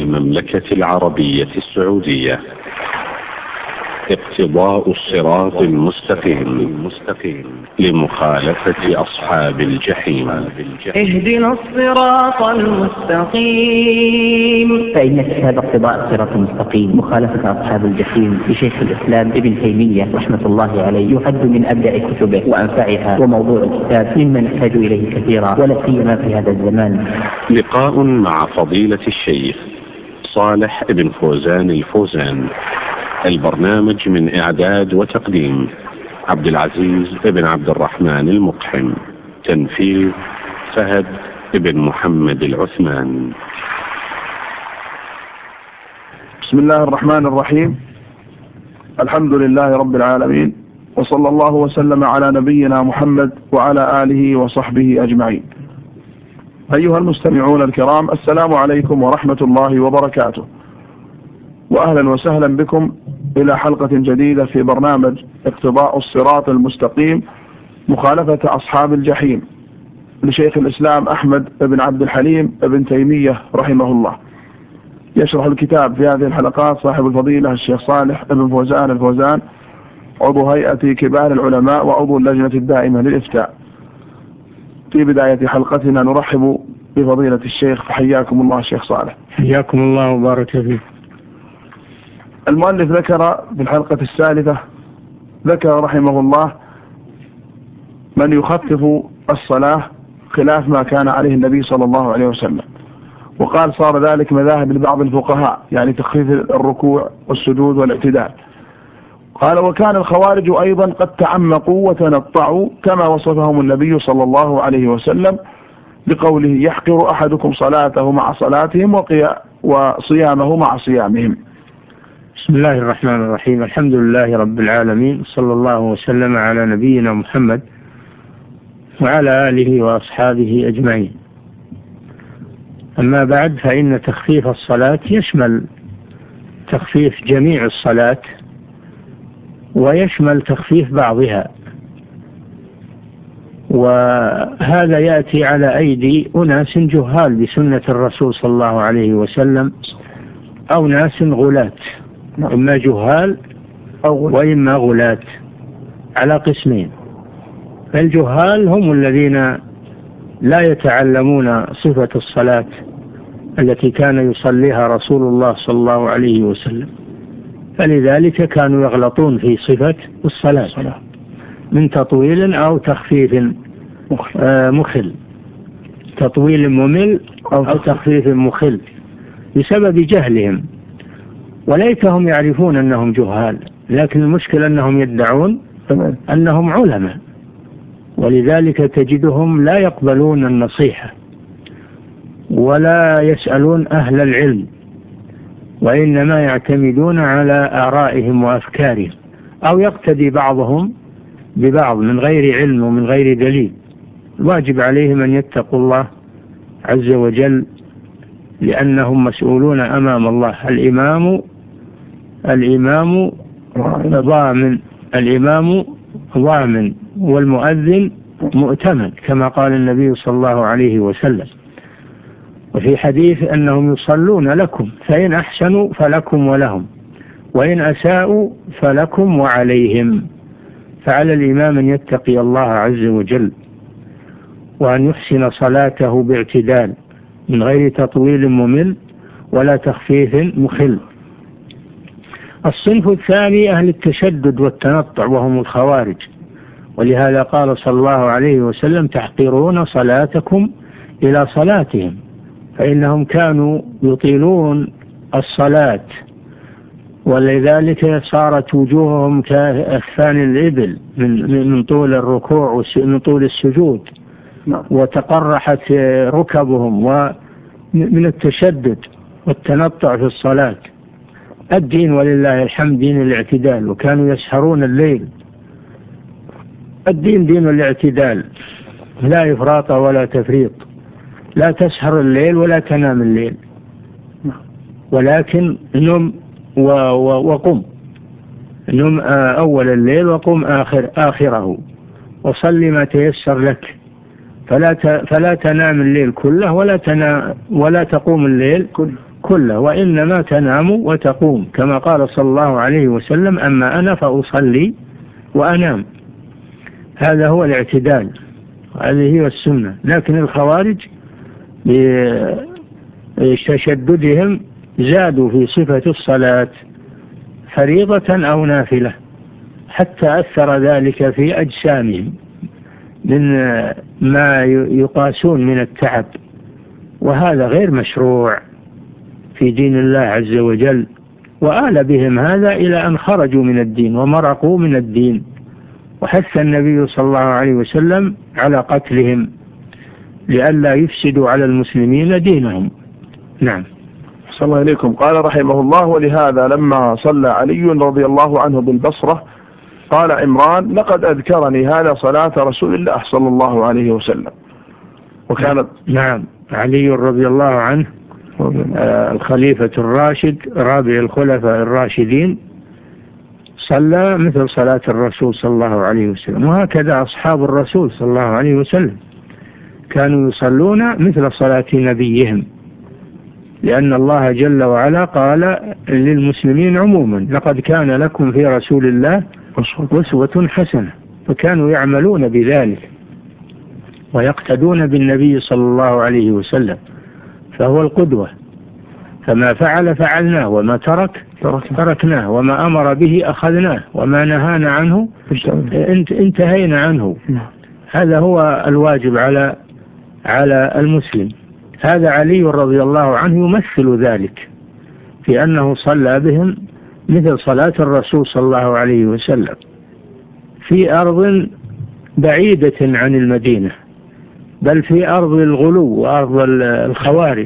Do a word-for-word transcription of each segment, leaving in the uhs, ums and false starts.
المملكة العربية السعودية. اقتضاء الصراط المستقيم لمخالفة أصحاب الجحيم. اهدنا الصراط المستقيم. فإن كتاب اقتضاء الصراط المستقيم مخالفة أصحاب الجحيم لشيخ الإسلام ابن تيمية رحمة الله عليه يعد من أبدع كتبه وأنفعها، وموضوع الكتاب مما نحتاج إليه كثيرا ولا سيما في هذا الزمان. لقاء مع فضيلة الشيخ صالح بن فوزان الفوزان. البرنامج من إعداد وتقديم عبد العزيز بن عبد الرحمن المقحم. تنفيذ فهد بن محمد العثمان. بسم الله الرحمن الرحيم. الحمد لله رب العالمين، وصلى الله وسلم على نبينا محمد وعلى آله وصحبه أجمعين. أيها المستمعون الكرام، السلام عليكم ورحمة الله وبركاته، وأهلا وسهلا بكم إلى حلقة جديدة في برنامج اقتضاء الصراط المستقيم مخالفة أصحاب الجحيم لشيخ الإسلام أحمد بن عبد الحليم بن تيمية رحمه الله. يشرح الكتاب في هذه الحلقات صاحب الفضيلة الشيخ صالح بن فوزان الفوزان، عضو هيئة كبار العلماء وعضو اللجنة الدائمة للإفتاء. في بداية حلقتنا نرحب بفضيلة الشيخ، فحياكم الله الشيخ صالح. حياكم الله وبارك فيك. المؤلف ذكر في الحلقة الثالثة، ذكر رحمه الله من يخفف الصلاة خلاف ما كان عليه النبي صلى الله عليه وسلم، وقال صار ذلك مذاهب لبعض الفقهاء، يعني تخفيف الركوع والسجود والاعتدال. قال وكان الخوارج أيضا قد تعمقوا وتنطعوا كما وصفهم النبي صلى الله عليه وسلم بقوله يحقر أحدكم صلاته مع صلاتهم وصيامه مع صيامهم. بسم الله الرحمن الرحيم. الحمد لله رب العالمين، صلى الله وسلم على نبينا محمد وعلى آله وأصحابه أجمعين. أما بعد، فإن تخفيف الصلاة يشمل تخفيف جميع الصلاة ويشمل تخفيف بعضها، وهذا يأتي على أيدي أناس جهال بسنة الرسول صلى الله عليه وسلم أو ناس غلاة، إما جهال وإما غلاة، على قسمين. فالجهال هم الذين لا يتعلمون صفة الصلاة التي كان يصليها رسول الله صلى الله عليه وسلم، فلذلك كانوا يغلطون في صفة الصلاة من تطويل أو تخفيف مخل، تطويل ممل أو تخفيف مخل بسبب جهلهم، وليتهم يعرفون أنهم جهال، لكن المشكلة أنهم يدعون أنهم علماء، ولذلك تجدهم لا يقبلون النصيحة ولا يسألون أهل العلم، وإنما يعتمدون على آرائهم وأفكارهم، أو يقتدي بعضهم ببعض من غير علم ومن غير دليل. الواجب عليهم أن يتقوا الله عز وجل، لأنهم مسؤولون أمام الله. الإمام الإمام ضامن الإمام ضامن والمؤذن مؤتمن، كما قال النبي صلى الله عليه وسلم. وفي حديث أنهم يصلون لكم، فإن أحسنوا فلكم ولهم، وإن أساءوا فلكم وعليهم. فعلى الإمام أن يتقي الله عز وجل، وأن يحسن صلاته باعتدال من غير تطويل ممل ولا تخفيف مخل. الصنف الثاني أهل التشدد والتنطع، وهم الخوارج، ولهذا قال صلى الله عليه وسلم تحقرون صلاتكم إلى صلاتهم، فإنهم كانوا يطيلون الصلاة، ولذلك صارت وجوههم كأكفان الإبل من من طول الركوع ومن طول السجود، وتقرحت ركبهم ومن التشدد والتنطع في الصلاة. الدين ولله الحمد دين الاعتدال، وكانوا يسهرون الليل. الدين دين الاعتدال، لا إفراط ولا تفريط، لا تسهر الليل ولا تنام الليل، ولكن نم وقم، نم أول الليل وقم آخر آخره، وصل ما تيسر لك، فلا فلا تنام الليل كله ولا تنام ولا تقوم الليل كله، وإنما تنام وتقوم، كما قال صلى الله عليه وسلم: أما أنا فأصلي وأنام. هذا هو الاعتدال، هذه هي السنة. لكن الخوارج بتشددهم زادوا في صفة الصلاة فريضة أو نافلة، حتى أثر ذلك في أجسامهم من ما يقاسون من التعب، وهذا غير مشروع في دين الله عز وجل. وآل بهم هذا إلى أن خرجوا من الدين ومرقوا من الدين، وحث النبي صلى الله عليه وسلم على قتلهم لئلا يفسدوا على المسلمين دينهم. نعم. صلى الله عليكم. قال رحمه الله: ولهذا لما صلى علي رضي الله عنه بالبصرة قال عمران: لقد أذكرني هذا صلاة رسول الله صلى الله عليه وسلم. وكانت نعم علي رضي الله عنه آه الخليفة الراشد رابع الخلفاء الراشدين صلى مثل صلاة الرسول صلى الله عليه وسلم، وهكذا أصحاب الرسول صلى الله عليه وسلم كانوا يصلون مثل صلاة نبيهم، لأن الله جل وعلا قال للمسلمين عموما: لقد كان لكم في رسول الله أسوة حسنة. فكانوا يعملون بذلك ويقتدون بالنبي صلى الله عليه وسلم، فهو القدوة. فما فعل فعلناه، وما ترك تركناه، وما أمر به أخذناه، وما نهانا عنه انتهينا عنه. هذا هو الواجب على على المسلم. هذا علي رضي الله عنه يمثل ذلك في أنه صلى بهم مثل صلاة الرسول صلى الله عليه وسلم في أرض بعيدة عن المدينة، بل في أرض الغلو وأرض الخوارج،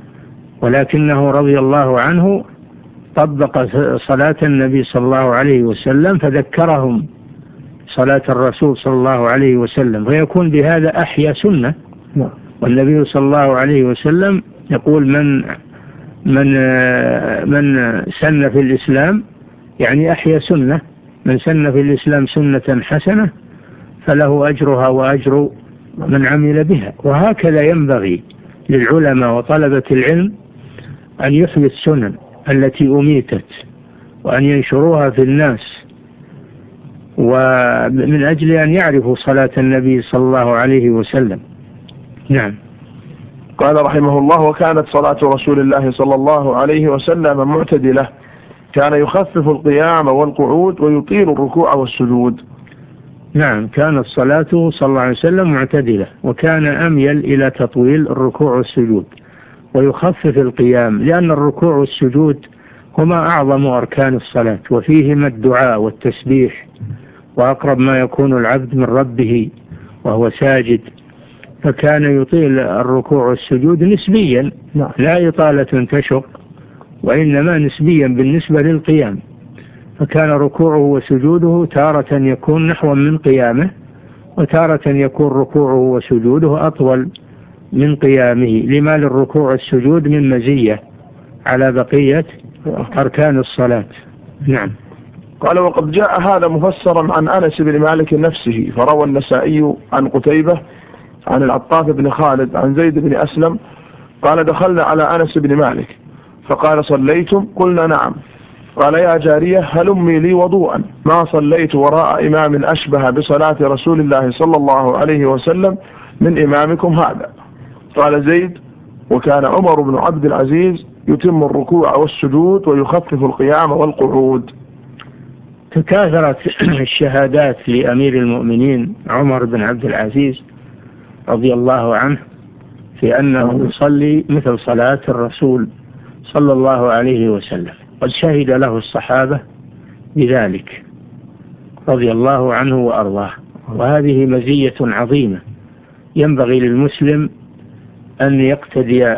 ولكنه رضي الله عنه طبق صلاة النبي صلى الله عليه وسلم فذكرهم صلاة الرسول صلى الله عليه وسلم، ويكون بهذا أحيا سنة. والنبي صلى الله عليه وسلم يقول: من من من سن في الإسلام، يعني أحيا سنة، من سن في الإسلام سنة حسنة فله أجرها وأجر من عمل بها. وهكذا ينبغي للعلماء وطلبة العلم أن يحيوا السنن التي أميتت وأن ينشروها في الناس، ومن أجل أن يعرفوا صلاة النبي صلى الله عليه وسلم. نعم. قال رحمه الله: وكانت صلاة رسول الله صلى الله عليه وسلم معتدلة، كان يخفف القيام والقعود ويطيل الركوع والسجود. نعم، كانت صلاته صلى الله عليه وسلم معتدلة، وكان أميل إلى تطويل الركوع والسجود ويخفف القيام، لأن الركوع والسجود هما أعظم أركان الصلاة، وفيهما الدعاء والتسبيح، وأقرب ما يكون العبد من ربه وهو ساجد، فكان يطيل الركوع والسجود نسبيا، لا إطالة تشق، وإنما نسبيا بالنسبة للقيام. فكان ركوعه وسجوده تارة يكون نحو من قيامه، وتارة يكون ركوعه وسجوده أطول من قيامه، لما للركوع والسجود من مزية على بقية أركان الصلاة. نعم. قال: وقد جاء هذا مفسرا عن أنس بن مالك نفسه، فروى النسائي عن قتيبة عن العطاف بن خالد عن زيد بن أسلم قال: دخلنا على أنس بن مالك فقال: صليتم؟ قلنا: نعم. قال: يا جارية هلمي لي وضوءا، ما صليت وراء إمام أشبه بصلاة رسول الله صلى الله عليه وسلم من إمامكم هذا. قال زيد: وكان عمر بن عبد العزيز يتم الركوع والسجود ويخفف القيام والقعود. تكاثرت الشهادات لأمير المؤمنين عمر بن عبد العزيز رضي الله عنه في أنه يصلي مثل صلاة الرسول صلى الله عليه وسلم، قد شهد له الصحابة بذلك رضي الله عنه وأرضاه. وهذه مزية عظيمة ينبغي للمسلم أن يقتدي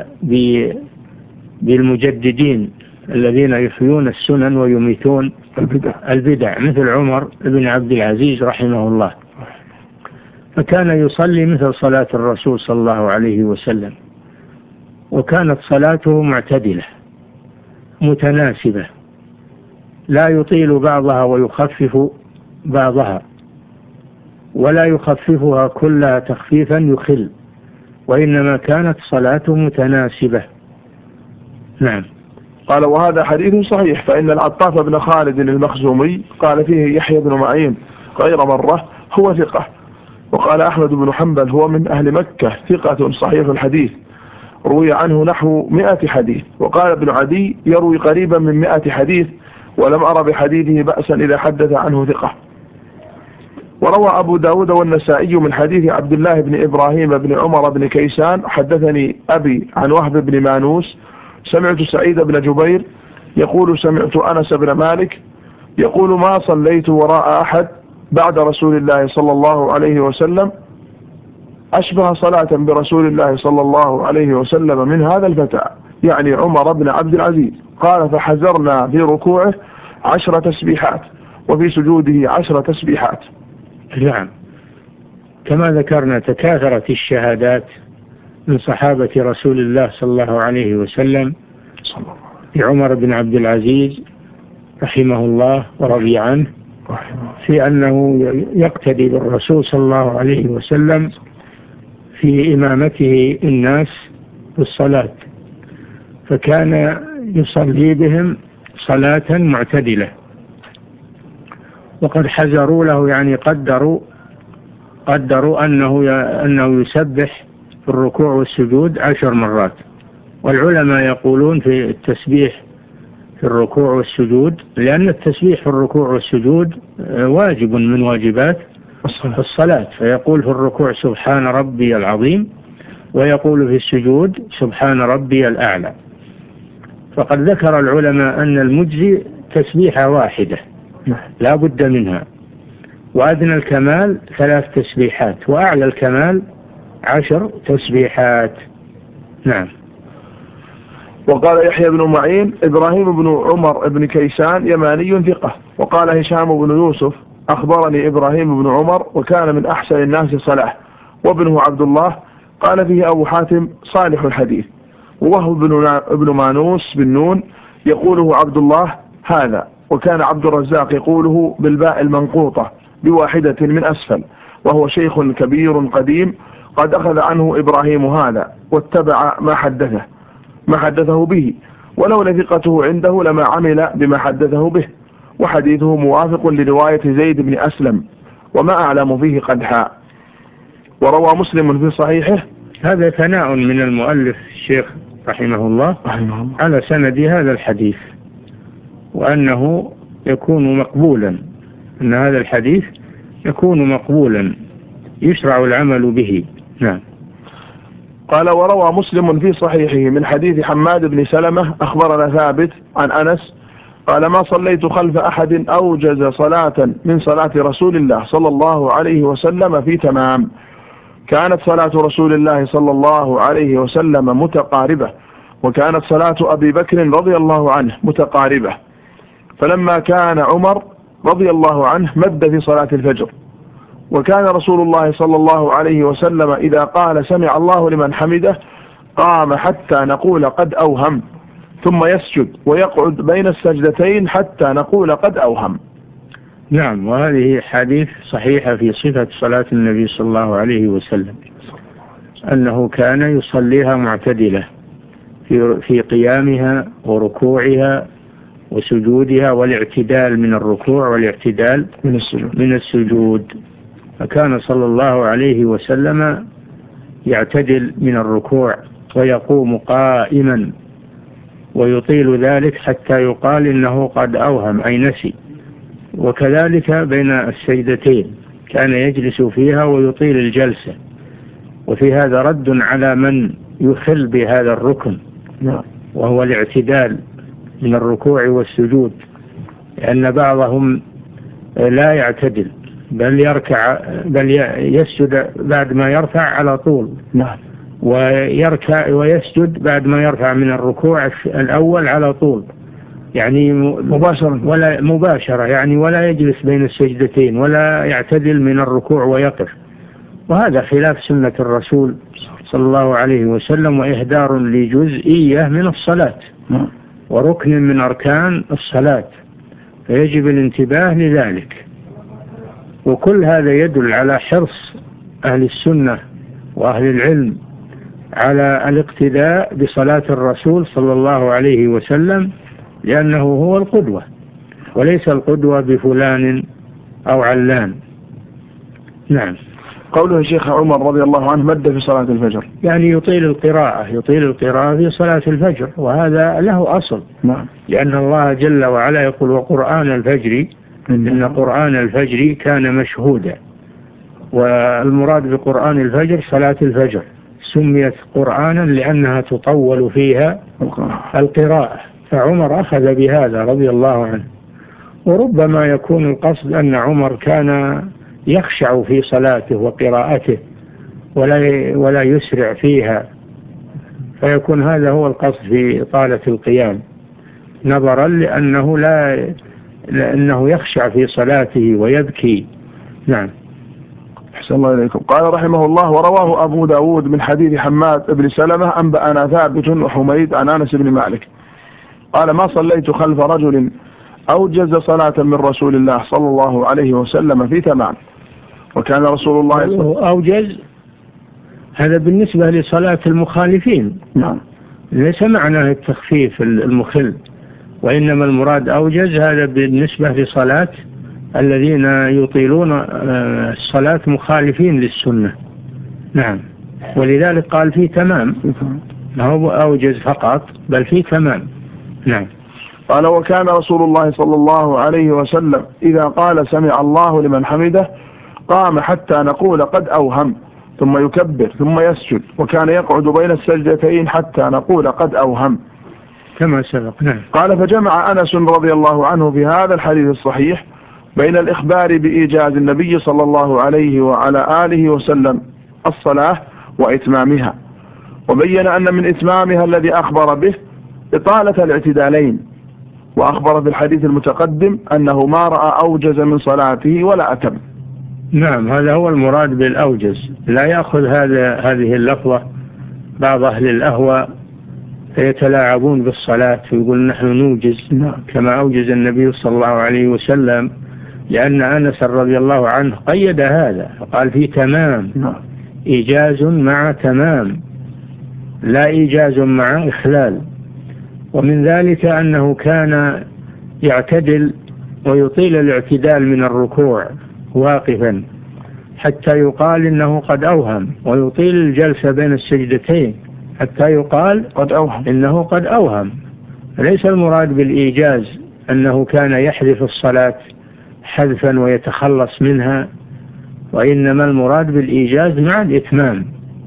بالمجددين الذين يحيون السنن ويميتون البدع مثل عمر بن عبد العزيز رحمه الله. فكان يصلي مثل صلاة الرسول صلى الله عليه وسلم، وكانت صلاته معتدلة متناسبة، لا يطيل بعضها ويخفف بعضها، ولا يخففها كلها تخفيفا يخل، وإنما كانت صلاته متناسبة. نعم. قال وهذا حديث صحيح، فإن العطاف بن خالد المخزومي قال فيه يحيى بن معين غير مرة هو ثقة. وقال أحمد بن حنبل هو من أهل مكة ثقة صحيح الحديث، روي عنه نحو مئة حديث. وقال ابن عدي يروي قريبا من مئة حديث، ولم أرى بحديثه بأسا إذا حدث عنه ثقة. وروى أبو داود والنسائي من حديث عبد الله بن إبراهيم بن عمر بن كيسان حدثني أبي عن وهب بن مانوس سمعت سعيد بن جبير يقول سمعت أنس بن مالك يقول ما صليت وراء أحد بعد رسول الله صلى الله عليه وسلم أشبه صلاة برسول الله صلى الله عليه وسلم من هذا الفتى، يعني عمر بن عبد العزيز. قال فحزرنا في ركوعه عشر تسبيحات وفي سجوده عشر تسبيحات. نعم. كما ذكرنا تكاثرت الشهادات من صحابة رسول الله صلى الله عليه وسلم لعمر بن عبد العزيز رحمه الله ورضي عنه في أنه يقتدي بالرسول صلى الله عليه وسلم في إمامته الناس بالصلاة، فكان يصلي بهم صلاة معتدلة، وقد حزروا له يعني قدروا قدروا أنه أنه يسبح في الركوع والسجود عشر مرات. والعلماء يقولون في التسبيح في الركوع والسجود، لأن التسبيح في الركوع والسجود واجب من واجبات الصلاة، فيقول في الركوع سبحان ربي العظيم، ويقول في السجود سبحان ربي الأعلى. فقد ذكر العلماء أن المجزي تسبيحة واحدة لا بد منها، وأدنى الكمال ثلاث تسبيحات، وأعلى الكمال عشر تسبيحات. نعم. وقال يحيى بن معين إبراهيم بن عمر بن كيسان يماني ثقة. وقال هشام بن يوسف أخبرني إبراهيم بن عمر وكان من أحسن الناس صلاح، وابنه عبد الله قال فيه أبو حاتم صالح الحديث. وهو ابن مانوس بن نون يقوله عبد الله هذا، وكان عبد الرزاق يقوله بالباء المنقوطة بواحدة من أسفل، وهو شيخ كبير قديم قد أخذ عنه إبراهيم هذا واتبع ما حدثه ما حدثه به، ولولا ثقته عنده لما عمل بما حدثه به، وحديثه موافق لرواية زيد بن أسلم وما أعلم فيه قدحا. وروى مسلم في صحيحه. هذا ثناء من المؤلف الشيخ رحمه الله على سند هذا الحديث، وأنه يكون مقبولا، أن هذا الحديث يكون مقبولا يشرع العمل به. نعم. قال وروى مسلم في صحيحه من حديث حماد بن سلمة أخبرنا ثابت عن أنس قال ما صليت خلف أحد أوجز صلاة من صلاة رسول الله صلى الله عليه وسلم في تمام. كانت صلاة رسول الله صلى الله عليه وسلم متقاربة، وكانت صلاة أبي بكر رضي الله عنه متقاربة، فلما كان عمر رضي الله عنه مد في صلاة الفجر. وكان رسول الله صلى الله عليه وسلم إذا قال سمع الله لمن حمده قام حتى نقول قد أوهم، ثم يسجد ويقعد بين السجدتين حتى نقول قد أوهم. نعم. وهذه حديث صحيحة في صفة صلاة النبي صلى الله عليه وسلم، أنه كان يصليها معتدلة في في قيامها وركوعها وسجودها، والاعتدال من الركوع والاعتدال من السجود من السجود. فكان صلى الله عليه وسلم يعتدل من الركوع ويقوم قائما، ويطيل ذلك حتى يقال إنه قد أوهم أي نسي. وكذلك بين السجدتين كان يجلس فيها ويطيل الجلسة، وفي هذا رد على من يخل بهذا الركن وهو الاعتدال من الركوع والسجود، لأن بعضهم لا يعتدل بل يركع بل يسجد بعد ما يرفع على طول، ويركع ويسجد بعد ما يرفع من الركوع الأول على طول، يعني مباشرة ولا مباشرة يعني ولا يجلس بين السجدتين ولا يعتدل من الركوع ويقف. وهذا خلاف سنة الرسول صلى الله عليه وسلم، وإهدار لجزئية من الصلاة وركن من أركان الصلاة، فيجب الانتباه لذلك. وكل هذا يدل على حرص أهل السنة وأهل العلم على الاقتداء بصلاة الرسول صلى الله عليه وسلم، لأنه هو القدوة وليس القدوة بفلان أو علان. نعم. قوله الشيخ عمر رضي الله عنه مد في صلاة الفجر، يعني يطيل القراءة يطيل القراءة في صلاة الفجر، وهذا له أصل. نعم. لأن الله جل وعلا يقول وقرآن الفجر إن قرآن الفجر كان مشهودا، والمراد بقرآن الفجر صلاة الفجر، سميت قرآنا لأنها تطول فيها القراءة، فعمر أخذ بهذا رضي الله عنه. وربما يكون القصد أن عمر كان يخشع في صلاته وقراءته ولا ولا يسرع فيها، فيكون هذا هو القصد في إطالة القيام، نظرا لأنه لا لأنه يخشع في صلاته ويبكي. نعم. أحسن الله إليكم. قال رحمه الله: ورواه أبو داود من حديث حماد بن سلمة أنبأنا ثابت وحميد عن أنس بن مالك قال: ما صليت خلف رجل أوجز صلاة من رسول الله صلى الله عليه وسلم في تمام. وكان رسول الله صلى الله أوجز، هذا بالنسبة لصلاة المخالفين. نعم. ليس معناه التخفيف المخل، وإنما المراد أوجز هذا بالنسبة لصلاة الذين يطيلون الصلاة مخالفين للسنة. نعم. ولذلك قال في تمام، ما هو أوجز فقط بل في تمام. نعم. قال: وكان رسول الله صلى الله عليه وسلم إذا قال سمع الله لمن حمده قام حتى نقول قد أوهم، ثم يكبر ثم يسجد، وكان يقعد بين السجدتين حتى نقول قد أوهم، كما سبق. نعم. قال: فجمع أنس رضي الله عنه في هذا الحديث الصحيح بين الإخبار بإيجاز النبي صلى الله عليه وعلى آله وسلم الصلاة وإتمامها، وبين أن من إتمامها الذي أخبر به إطالة الاعتدالين، وأخبر في الحديث المتقدم أنه ما رأى أوجز من صلاته ولا أتم. نعم، هذا هو المراد بالأوجز. لا يأخذ هذا هذه اللفظة بعض أهل الأهواء فيتلاعبون بالصلاة ويقول نحن نوجز كما أوجز النبي صلى الله عليه وسلم، لأن أنس رضي الله عنه قيد هذا فقال في تمام، إيجاز مع تمام لا إيجاز مع إخلال. ومن ذلك أنه كان يعتدل ويطيل الاعتدال من الركوع واقفا حتى يقال إنه قد أوهم، ويطيل الجلسة بين السجدتين حتى يقال قد أوهم إنه قد أوهم. ليس المراد بالإيجاز أنه كان يحذف الصلاة حذفا ويتخلص منها، وإنما المراد بالإيجاز مع الإتمام.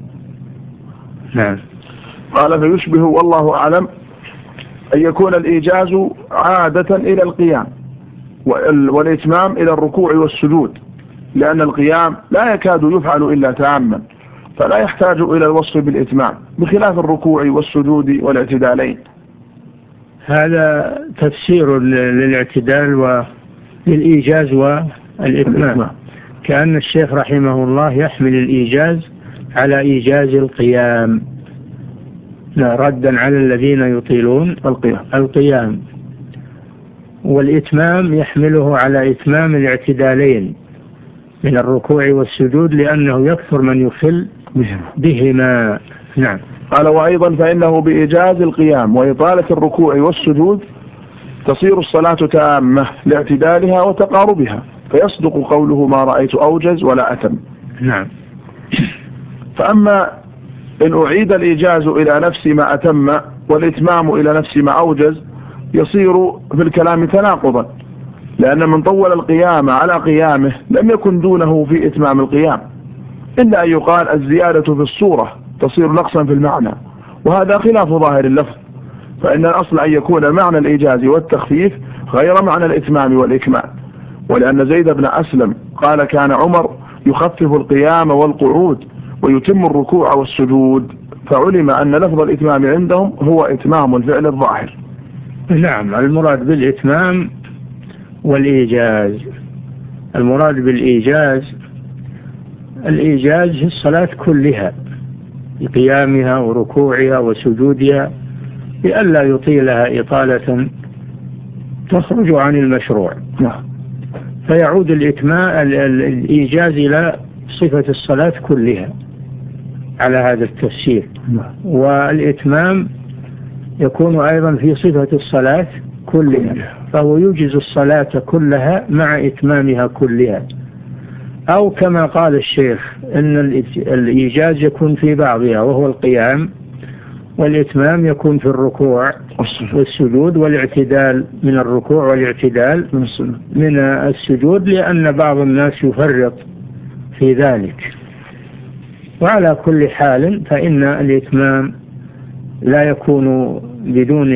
نعم. قال: فيشبه والله أعلم أن يكون الإيجاز عادة إلى القيام والإتمام إلى الركوع والسجود، لأن القيام لا يكاد يفعل إلا تاما، فلا يحتاج إلى الوصف بالإتمام، بخلاف الركوع والسجود والاعتدالين. هذا تفسير للاعتدال وللإيجاز والإتمام، كأن الشيخ رحمه الله يحمل الإيجاز على إيجاز القيام ردا على الذين يطيلون القيام, القيام. والإتمام يحمله على إتمام الاعتدالين من الركوع والسجود، لأنه يكثر من يخل بهما. نعم. قال: وأيضا فإنه بإيجاز القيام وإطالة الركوع والسجود تصير الصلاة تامة لاعتدالها وتقاربها، فيصدق قوله ما رأيت أوجز ولا أتم. نعم. فأما إن أعيد الإيجاز إلى نفس ما أتم والإتمام إلى نفس ما أوجز يصير في الكلام تناقضا، لأن من طول القيام على قيامه لم يكن دونه في إتمام القيام، إلا أن يقال الزيادة في الصورة تصير نقصا في المعنى، وهذا خلاف ظاهر اللفظ، فإن الأصل أن يكون معنى الإيجاز والتخفيف غير معنى الإتمام والإكمال. ولأن زيد بن أسلم قال: كان عمر يخفف القيام والقعود ويتم الركوع والسجود، فعلم أن لفظ الإتمام عندهم هو إتمام الفعل الظاهر. نعم، المراد بالإتمام والإيجاز، المراد بالإيجاز الإيجاز في الصلاة كلها بقيامها وركوعها وسجودها، لئلا يطيلها إطالة تخرج عن المشروع، فيعود الإتمام الإيجاز إلى صفة الصلاة كلها. على هذا التفسير. والإتمام يكون أيضا في صفة الصلاة كلها، فهو يوجز الصلاة كلها مع إتمامها كلها. أو كما قال الشيخ أن الإيجاز يكون في بعضها وهو القيام، والإتمام يكون في الركوع والسجود والاعتدال من الركوع والاعتدال من السجود، لأن بعض الناس يفرط في ذلك. وعلى كل حال فإن الإتمام لا يكون بدون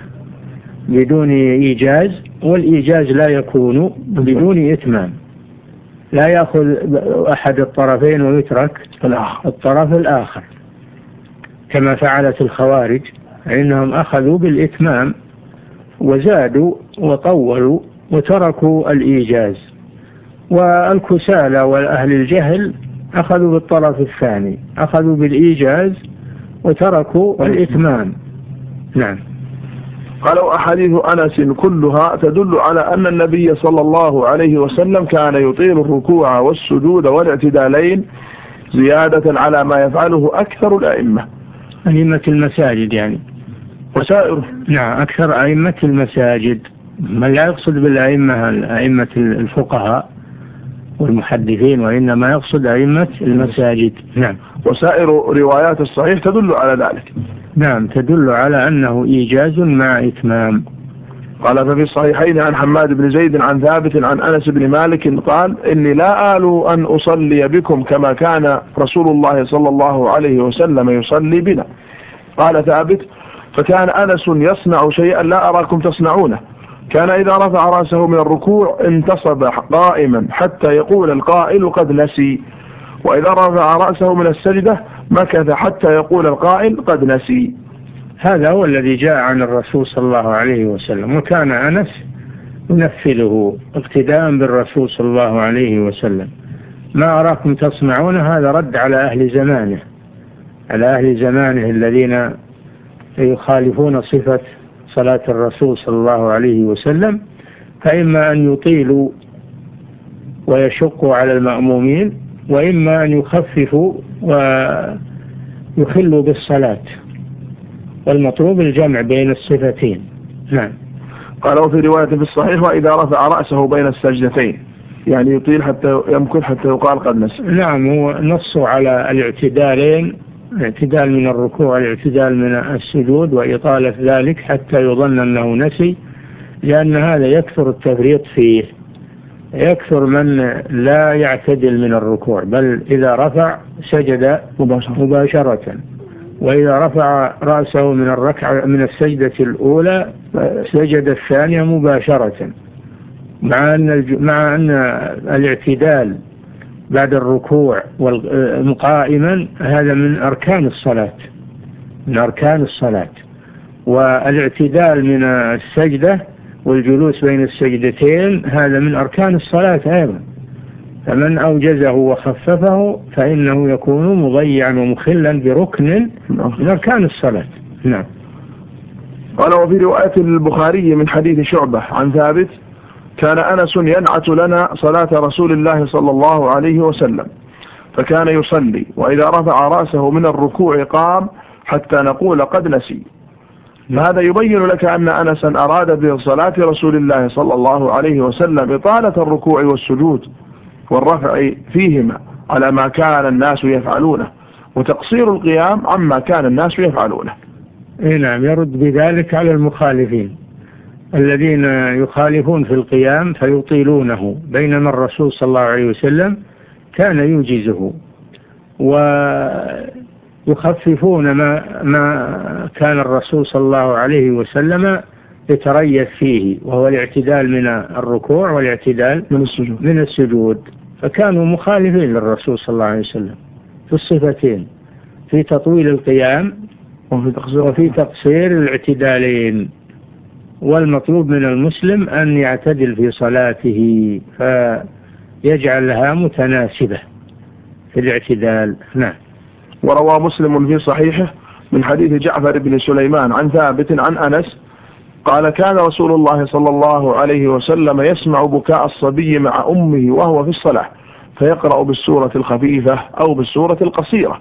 بدون إيجاز، والإيجاز لا يكون بدون إتمام. لا يأخذ أحد الطرفين ويترك الطرف الآخر كما فعلت الخوارج، إنهم أخذوا بالإتمام وزادوا وطولوا وتركوا الإيجاز. والكسالى والأهل الجهل أخذوا بالطرف الثاني، أخذوا بالإيجاز وتركوا الإتمام. نعم. قالوا أحاديث أنس كلها تدل على أن النبي صلى الله عليه وسلم كان يطيل الركوع والسجود والاعتدالين زيادة على ما يفعله أكثر الأئمة. أئمة المساجد يعني وسائر. نعم، أكثر أئمة المساجد، من لا يقصد بالأئمة أئمة الفقهاء والمحدثين، وإنما يقصد أئمة المساجد. نعم. وسائر روايات الصحيح تدل على ذلك. نعم، تدل على أنه إيجاز مع إتمام. قال ففي الصحيحين عن حماد بن زيد عن ثابت عن أنس بن مالك قال إني لا آل أن أصلي بكم كما كان رسول الله صلى الله عليه وسلم يصلي بنا. قال ثابت فكان أنس يصنع شيئا لا أراكم تصنعونه، كان إذا رفع رأسه من الركوع انتصب قائما حتى يقول القائل قد نسي، وإذا رفع رأسه من السجدة مكث حتى يقول القائل قد نسي. هذا هو الذي جاء عن الرسول صلى الله عليه وسلم، وكان أنس ينفذه اقتداء بالرسول صلى الله عليه وسلم. ما أراكم تصنعون هذا رد على أهل زمانه، على أهل زمانه الذين يخالفون صفة صلاة الرسول صلى الله عليه وسلم، فإما أن يطيلوا ويشقوا على المأمومين، وإما أن يخففوا ويخلوا بالصلاة، والمطلوب الجمع بين الصفتين. نعم. قالوا في رواية في الصحيح وإذا رفع رأسه بين السجدتين، يعني يطيل حتى يمكن حتى يقال قد نسي. نعم، هو نصوا على الاعتدالين، الاعتدال من الركوع والاعتدال من السجود وإطالة ذلك حتى يظن أنه نسي، لأن هذا يكثر التفريط فيه، يكثر من لا يعتدل من الركوع، بل إذا رفع سجد مباشرة، وإذا رفع رأسه من الركعة من السجدة الأولى سجد الثانية مباشرة، مع أن مع أن الاعتدال بعد الركوع قائما هذا من أركان الصلاة، من أركان الصلاة، والاعتدال من السجدة والجلوس بين السجدتين هذا من أركان الصلاة أيضا، فمن أوجزه وخففه فإنه يكون مضيعا ومخلا بركن من أركان الصلاة. نعم. قال وفي رواية البخاري من حديث شعبة عن ثابت كان أنس ينعت لنا صلاة رسول الله صلى الله عليه وسلم، فكان يصلي وإذا رفع رأسه من الركوع قام حتى نقول قد نسي. هذا يبين لك أن أنسا أراد بصلاة رسول الله صلى الله عليه وسلم إطالة الركوع والسجود والرفع فيهما على ما كان الناس يفعلونه، وتقصير القيام عما كان الناس يفعلونه. نعم، يرد بذلك على المخالفين الذين يخالفون في القيام فيطيلونه، بينما الرسول صلى الله عليه وسلم كان يوجزه، ويخففون ما, ما كان الرسول صلى الله عليه وسلم يتريث فيه، وهو الاعتدال من الركوع والاعتدال من السجود, من السجود. فكانوا مخالفين للرسول صلى الله عليه وسلم في الصفتين، في تطويل القيام وفي تقصير, وفي تقصير الاعتدالين. والمطلوب من المسلم أن يعتدل في صلاته فيجعلها متناسبة في الاعتدال. نعم. وروى مسلم في صحيحه من حديث جعفر بن سليمان عن ثابت عن أنس قال كان رسول الله صلى الله عليه وسلم يسمع بكاء الصبي مع أمه وهو في الصلاة، فيقرأ بالسورة الخفيفة أو بالسورة القصيرة،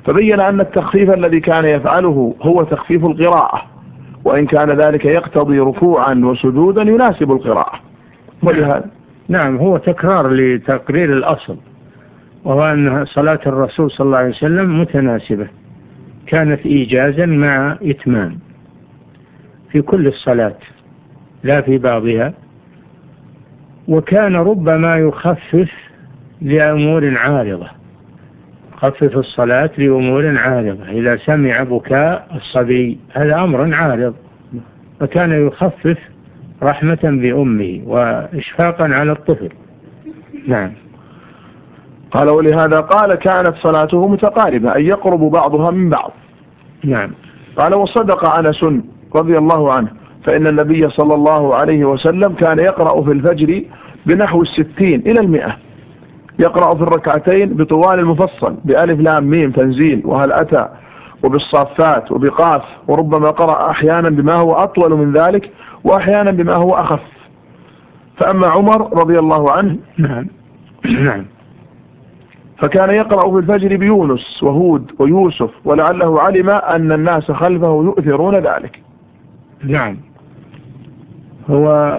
فبين أن التخفيف الذي كان يفعله هو تخفيف القراءة، وإن كان ذلك يقتضي ركوعا وسجودا يناسب القراءة. ولهذا نعم هو تكرار لتقرير الأصل، وهو أن صلاة الرسول صلى الله عليه وسلم متناسبة، كانت إيجازا مع إتمام في كل الصلاة لا في بعضها، وكان ربما يخفف لأمور عارضة، خفف الصلاة لأمور عارضة، إذا سمع بكاء الصبي هذا أمر عارض فكان يخفف رحمة بأمه وإشفاقا على الطفل. نعم. قال ولهذا قال كانت صلاته متقاربة أي يقرب بعضها من بعض. نعم. قال وصدق أنس رضي الله عنه فإن النبي صلى الله عليه وسلم كان يقرأ في الفجر بنحو الستين إلى المئة، يقرأ في الركعتين بطوال المفصل بألف لام ميم تنزيل وهل أتى وبالصافات وبقاف، وربما قرأ أحيانا بما هو أطول من ذلك وأحيانا بما هو أخف. فأما عمر رضي الله عنه نعم نعم فكان يقرأ في الفجر بيونس وهود ويوسف، ولعله علم أن الناس خلفه يؤثرون ذلك. نعم. هو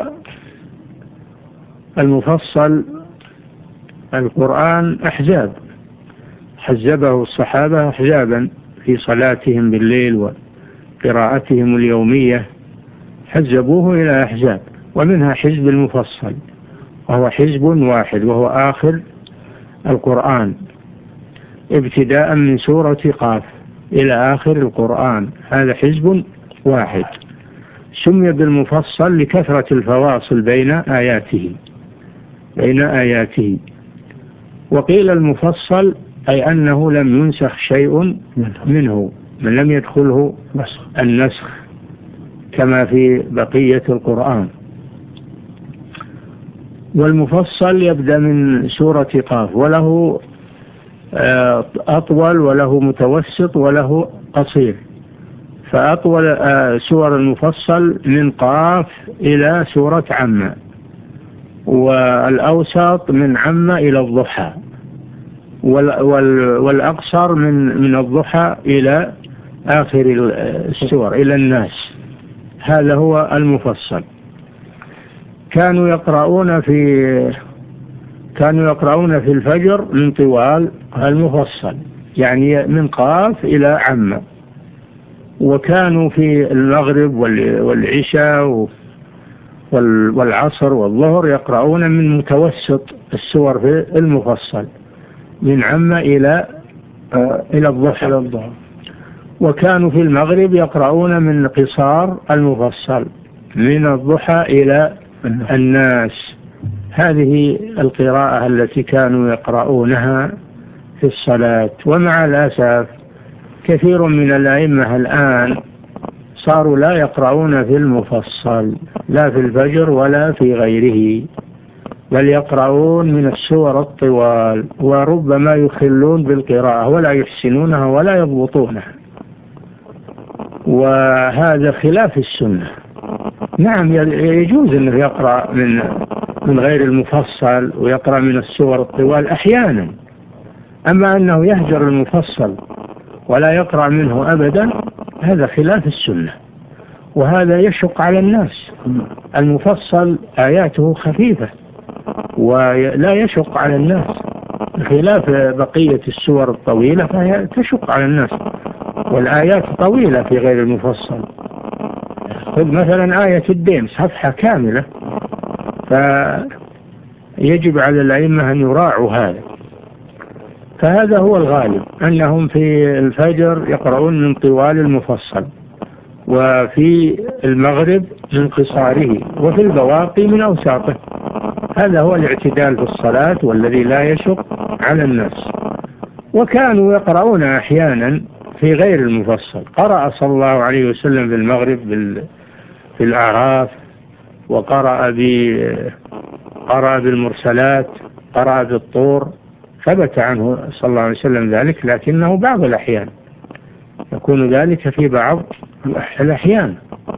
المفصل القرآن أحزاب، حزبه الصحابة أحزابا في صلاتهم بالليل وقراءتهم اليومية، حزبوه إلى أحزاب، ومنها حزب المفصل وهو حزب واحد وهو آخر القرآن ابتداء من سورة قاف إلى آخر القرآن، هذا حزب واحد سمي بالمفصل لكثرة الفواصل بين آياته بين آياته وقيل المفصل أي أنه لم ينسخ شيء منه، من لم يدخله النسخ كما في بقية القرآن. والمفصل يبدأ من سورة قاف، وله أطول وله متوسط وله قصير، فأطول سور المفصل من قاف إلى سورة عمّ، والأوسط من عمّ إلى الضحى، والأقصر من من الضحى إلى آخر السور إلى الناس. هذا هو المفصل. كانوا يقرؤون في كانوا يقرؤون في الفجر من طوال المفصل، يعني من قاف إلى عمّ، وكانوا في المغرب والعشاء والعصر والظهر يقرؤون من متوسط السور في المفصل من عمّ إلى إلى الضحى، وكانوا في المغرب يقرؤون من قصار المفصل من الضحى إلى الناس. هذه القراءة التي كانوا يقرؤونها في الصلاة. ومع الأسف كثير من الأئمة الآن صاروا لا يقرؤون في المفصل لا في الفجر ولا في غيره، بل يقرؤون من السور الطوال، وربما يخلون بالقراءة ولا يحسنونها ولا يضبطونها، وهذا خلاف السنة. نعم يجوز أنه يقرأ من من غير المفصل ويقرأ من السور الطوال أحيانا، أما أنه يهجر المفصل ولا يقرأ منه أبدا هذا خلاف السنة، وهذا يشق على الناس. المفصل آياته خفيفة ولا يشق على الناس، خلاف بقية السور الطويلة فهي تشق على الناس، والآيات طويلة في غير المفصل. خذ مثلا آية الدين صفحة كاملة، فيجب على الأئمة أن يراعوا هذا. فهذا هو الغالب، أنهم في الفجر يقرؤون من طوال المفصل، وفي المغرب من قصاره، وفي البواقي من أوساطه. هذا هو الاعتدال في الصلاة والذي لا يشق على الناس. وكانوا يقرؤون أحيانا في غير المفصل. قرأ صلى الله عليه وسلم في المغرب في الأعراف، وقرأ قرأ بالمرسلات، قرأ بالطور، ثبت عنه صلى الله عليه وسلم ذلك، لكنه بعض الأحيان يكون ذلك في بعض الأحيان.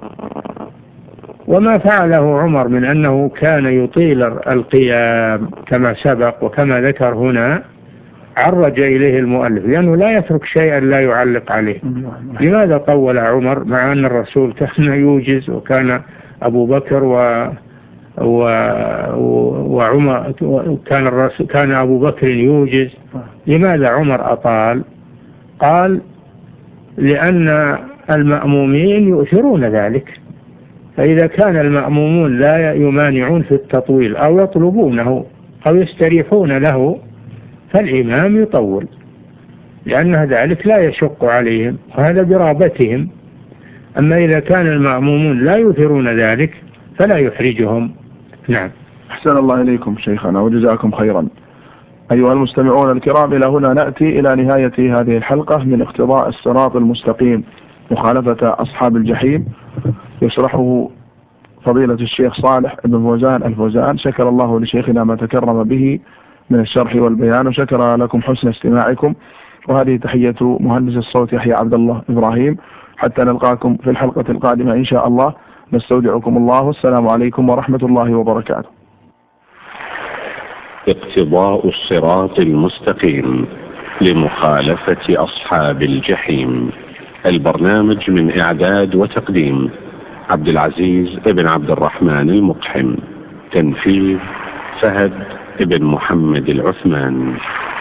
وما فعله عمر من أنه كان يطيل القيام كما سبق وكما ذكر هنا، عرج إليه المؤلف، لأنه لا يترك شيئا لا يعلق عليه. لماذا طول عمر مع أن الرسول كان يوجز، وكان أبو بكر و وعمر كان الرسول كان أبو بكر يوجز، لماذا عمر أطال؟ قال لأن المأمومين يؤثرون ذلك، فإذا كان المأمومون لا يمانعون في التطويل أو يطلبونه أو يستريحون له فالإمام يطول، لأن ذلك لا يشق عليهم وهذا برغبتهم. أما إذا كان المأمومون لا يؤثرون ذلك فلا يحرجهم. نعم. أحسن الله إليكم شيخنا وجزاكم خيرا. أيها المستمعون الكرام، إلى هنا نأتي إلى نهاية هذه الحلقة من اقتضاء الصراط المستقيم مخالفة أصحاب الجحيم، يشرحه فضيلة الشيخ صالح بن فوزان الفوزان. شكر الله لشيخنا ما تكرم به من الشرح والبيان، وشكر لكم حسن استماعكم. وهذه تحية مهندس الصوت يحيى عبد الله إبراهيم، حتى نلقاكم في الحلقة القادمة إن شاء الله. نستودعكم الله، والسلام عليكم ورحمة الله وبركاته. اقتضاء الصراط المستقيم لمخالفة أصحاب الجحيم، البرنامج من إعداد وتقديم عبد العزيز ابن عبد الرحمن المقحم، تنفيذ فهد ابن محمد العثمان.